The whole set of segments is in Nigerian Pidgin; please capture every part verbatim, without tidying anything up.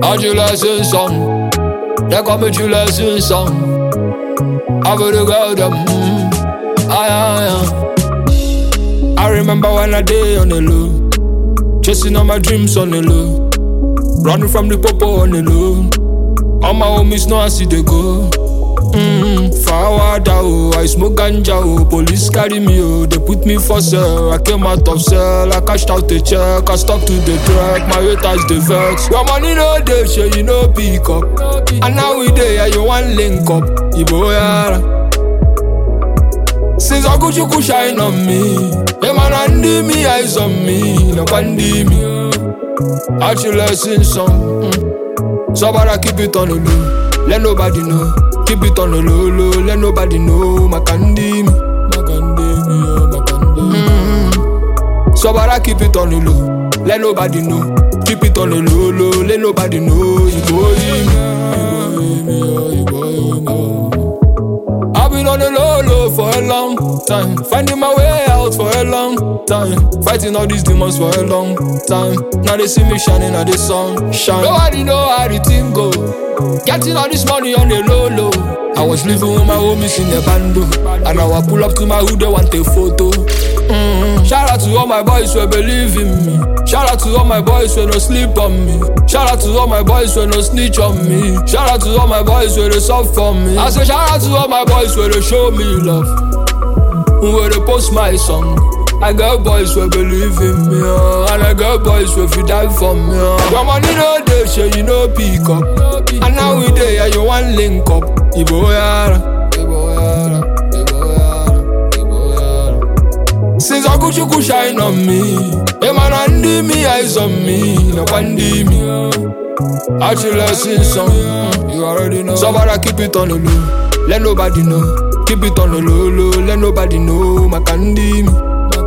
A tu lesson song, they call me tu lesson song. I for the girl them, aye aye aye. I remember when I day on the low, chasing all my dreams on the low, running from the popo on the low. All my homies know I see they go. Mm, forward oh, I smoke ganja oh, police carry me oh, they put me for sale. I came out of cell, I cashed out the check, I stuck to the track, my haters the vex. Your money no dey, shey you no pick up, and now we dey, yeah, you want link up, Ibo yara. Since Okuchuku shine on me, the man undi me, eyes on me, no bandi me. Actually lesson song, mm. So but I keep it on the low, let nobody know. Keep it on the low, low, let nobody know. Makandi me, Makandi me, oh, Makandi me. Mm-hmm. So but I keep it on the low, let nobody know. Keep it on the low, low, let nobody know. You go in me, you go in me, oh. I've been on the low, low for a long time, finding my way out for a long time, fighting all these demons for a long time. Now they see me shining at the sun, shine. Nobody know how the thing go. Getting all this money on the low low. I was living with my homies in the bando, and now I pull up to my hood, they want a photo. Mm-hmm. Shout out to all my boys who believe in me. Shout out to all my boys who no sleep on me. Shout out to all my boys who no snitch on me. Shout out to all my boys who they soft for me. I say shout out to all my boys who they show me love, who they post my song. I got boys who believe in me, oh, and I got boys who fi die for me. Oh. Your money no dey, shey you no pick up, and now we dey, yeah, you want link up. Ibo yara, Ibo yara, Ibo yara, Ibo yara. Since Okuchuku shine on me, the man undi me, eyes on me, no bandi me. Actually lesson song, mm, you already know. So but I keep it on the low, let nobody know. Keep it on the low, low, let nobody know. Makandi me.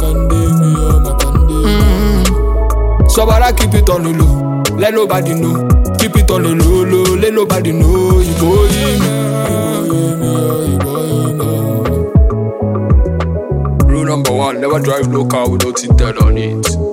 Mm-hmm. So but I keep it on the low, let nobody know. Keep it on the low, low, let nobody know. You go in, you go in, you go in. Rule number one, never drive no car without it dead on it.